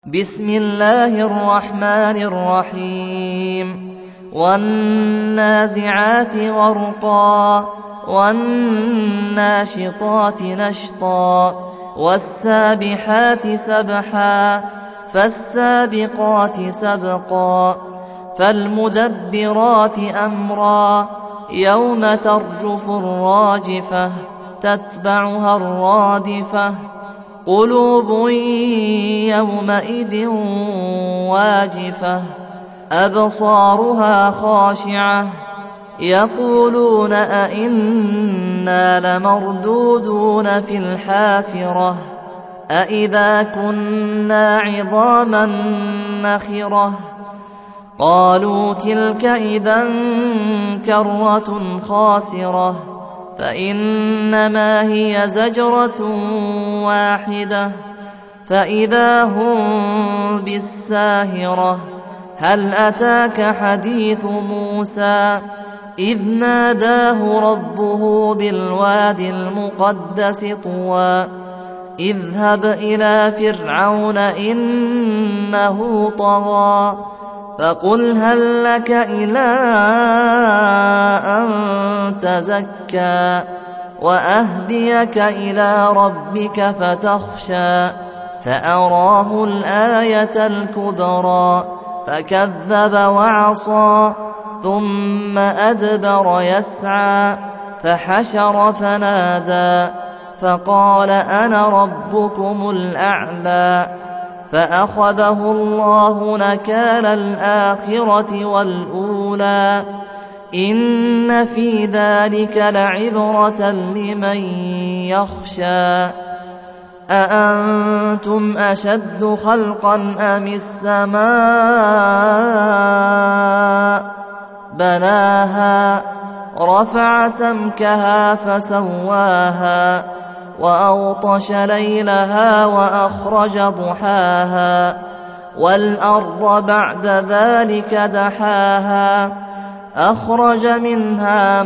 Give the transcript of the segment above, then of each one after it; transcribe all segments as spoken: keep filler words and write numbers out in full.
بسم الله الرحمن الرحيم والنازعات غرقا والناشطات نشطا والسابحات سبحا فالسابقات سبقا فالمدبرات أمرا يوم ترجف الراجفة تتبعها الرادفة قلوب يومئذ واجفة أبصارها خاشعة يقولون أئنا لمردودون في الحافرة أئذا كنا عظاما نخرة قالوا تلك إذا كرة خاسرة فإنما هي زجرة واحدة فإذا هم بالساهرة هل أتاك حديث موسى إذ ناداه ربه بالوادي المقدس طوى اذهب إلى فرعون إنه طغى فقل هل لك إلى أن تزكى وأهديك إلى ربك فتخشى فأراه الآية الكبرى فكذب وعصى ثم أدبر يسعى فحشر فنادى فقال أنا ربكم الأعلى فأخذه الله نكال الآخرة والأولى إن في ذلك لعبرة لمن يخشى أأنتم أشد خلقا أم السماء بناها رفع سمكها فسواها وأغطش ليلها وأخرج ضحاها والأرض بعد ذلك دحاها أخرج منها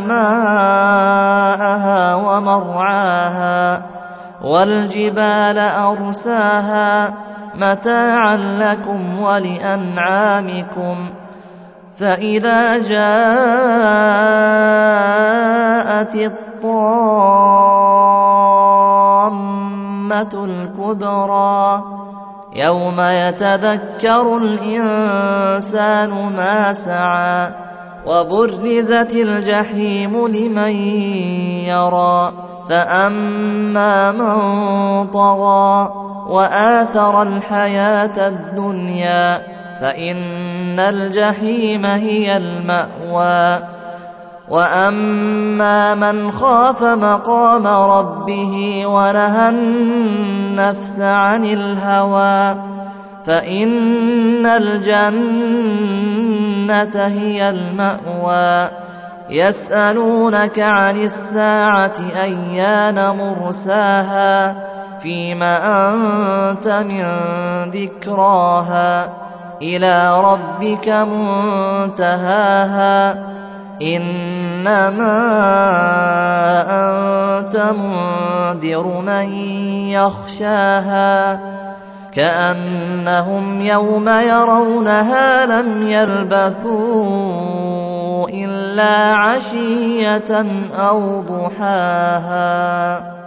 ماءها ومرعاها والجبال أرساها متاعا لكم ولأنعامكم فإذا جاءت الطامة الكبرى يوم يتذكر الإنسان ما سعى وبرزت الجحيم لمن يرى فأما من طغى وآثر الحياة الدنيا فإن الجحيم هي المأوى وأما من خاف مقام ربه ونهى النفس عن الهوى فإن الجنة هي المأوى يسألونك عن الساعة أيان مرساها فيما أنت من ذكراها إلى ربك منتهاها إنما أنت منذر من يخشاها كأنهم يوم يرونها لم يلبثوا إلا عشية أو ضحاها.